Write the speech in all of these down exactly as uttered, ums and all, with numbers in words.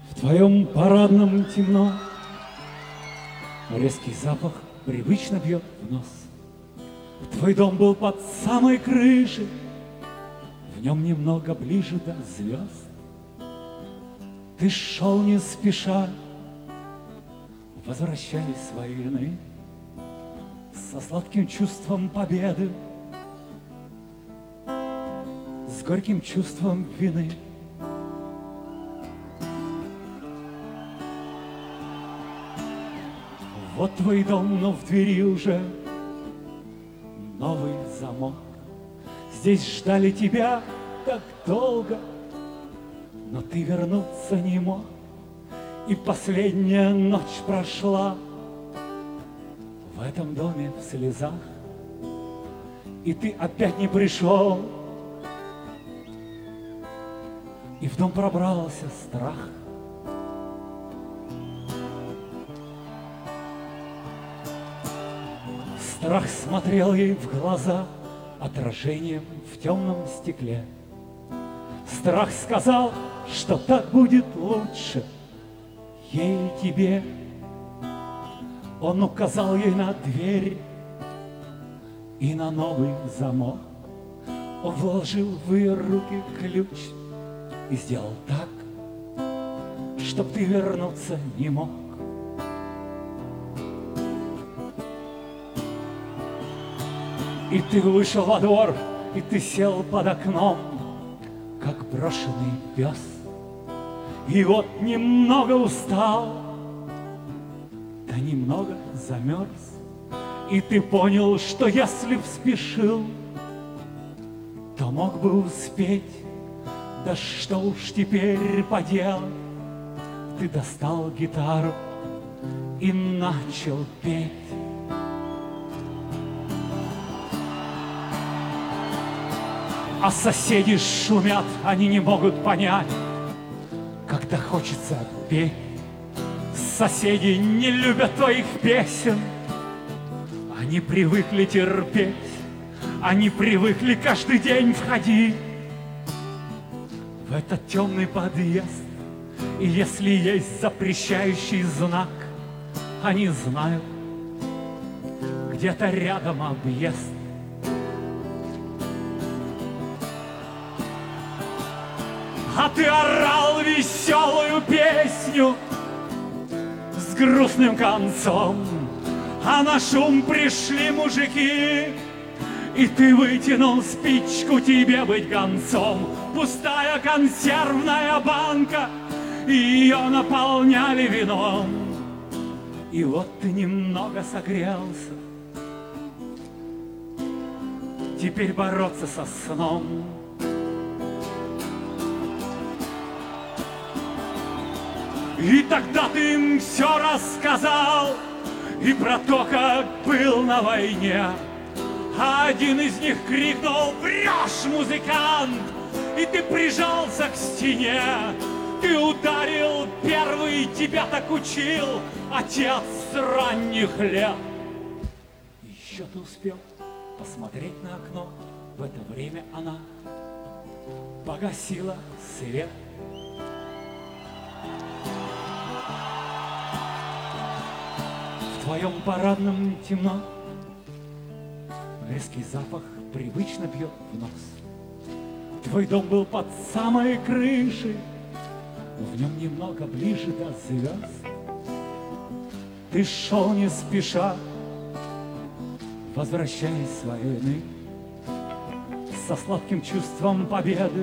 В твоем парадном темно, резкий запах привычно бьет в нос. Твой дом был под самой крышей, в нем немного ближе до звезд. Ты шел не спеша, возвращаясь с войны, со сладким чувством победы, с горьким чувством вины. Вот твой дом, но в двери уже новый замок. Здесь ждали тебя так долго, но ты вернуться не мог. И последняя ночь прошла в этом доме в слезах, и ты опять не пришел, и в дом пробрался страх. Страх смотрел ей в глаза отражением в темном стекле. Страх сказал, что так будет лучше ей и тебе. Он указал ей на дверь и на новый замок. Он вложил в ее руки ключ и сделал так, чтоб ты вернуться не мог. И ты вышел во двор, и ты сел под окном, как брошенный пес. И вот немного устал, да немного замерз. И ты понял, что если б спешил, то мог бы успеть. Да что уж теперь поделать, ты достал гитару и начал петь. А соседи шумят, они не могут понять, когда хочется петь. Соседи не любят твоих песен, они привыкли терпеть, они привыкли каждый день входить в этот темный подъезд. И если есть запрещающий знак, они знают, где-то рядом объезд. А ты орал веселую песню с грустным концом, а на шум пришли мужики, и ты вытянул спичку, тебе быть гонцом. Пустая консервная банка, и ее наполняли вином. И вот ты немного согрелся, теперь бороться со сном. И тогда ты им все рассказал, и про то, как был на войне. А один из них крикнул: «Врешь, музыкант!» И ты прижался к стене. Ты ударил первый, тебя так учил отец с ранних лет. Еще ты успел посмотреть на окно. В это время она погасила свет. В твоем парадном темно, резкий запах привычно бьет в нос. Твой дом был под самой крышей, в нем немного ближе до звезд. Ты шел не спеша, возвращаясь с войны, со сладким чувством победы.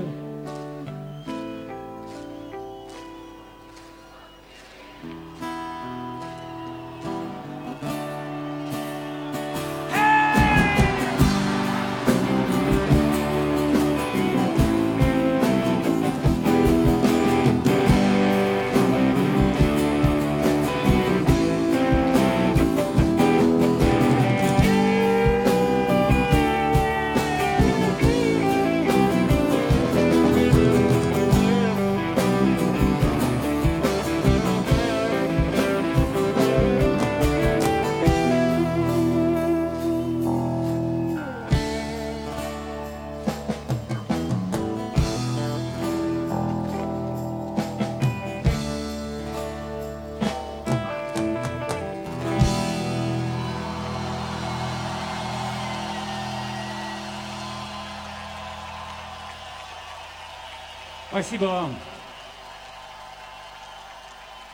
Спасибо вам.